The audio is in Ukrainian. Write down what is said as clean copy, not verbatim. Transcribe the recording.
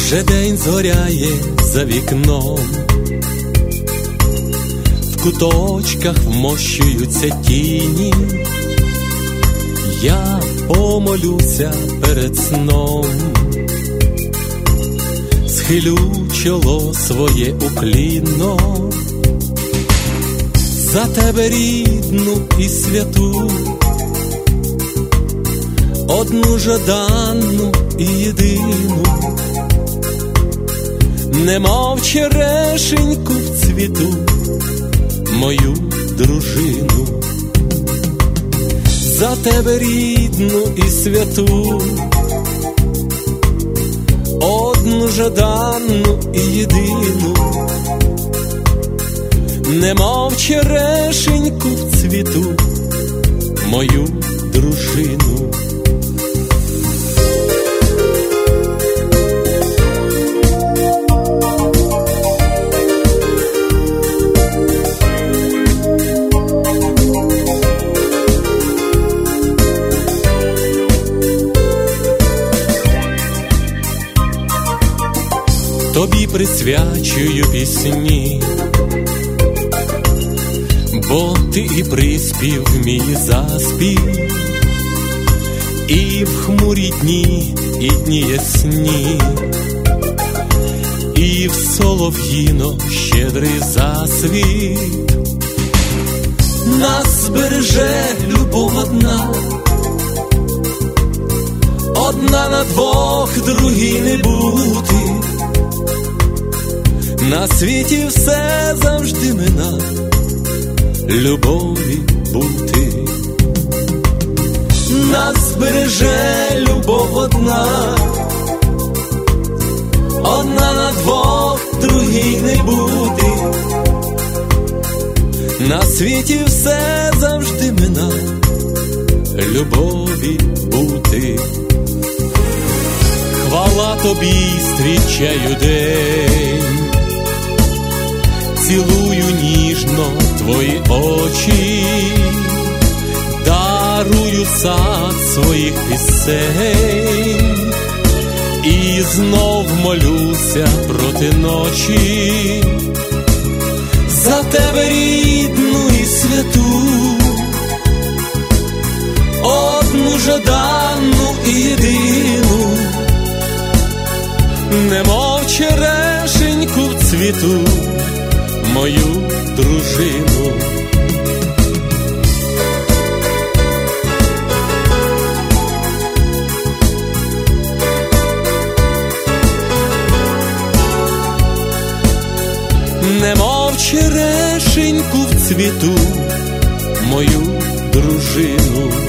Вже день зоряє за вікном, в куточках вмощуються тіні. Я помолюся перед сном, схилю чоло своє уклінно за тебе рідну і святу, одну жаданну і єдину, немов черешеньку в цвіту, мою дружину. За тебе рідну і святу, одну жаданну і єдину, немов черешеньку в цвіту, мою дружину. Тобі присвячую пісні, бо ти і приспів мій заспів, і в хмурі дні, і дні ясні, і в солов'їно щедрий засвіт. Нас береже любов одна, одна на двох, другій не бути. На світі все завжди мина, любові бути. Нас береже любов одна, одна на двох, другій не бути. На світі все завжди мина, любові бути. Хвала тобі, зустрічаю день, цілую ніжно твої очі, дарую сад своїх пісень, і знов молюся проти ночі за тебе рідну і святу, одну жаданну і єдину, немов черешеньку в цвіту, мою дружину. Немов черешеньку в цвіту, мою дружину.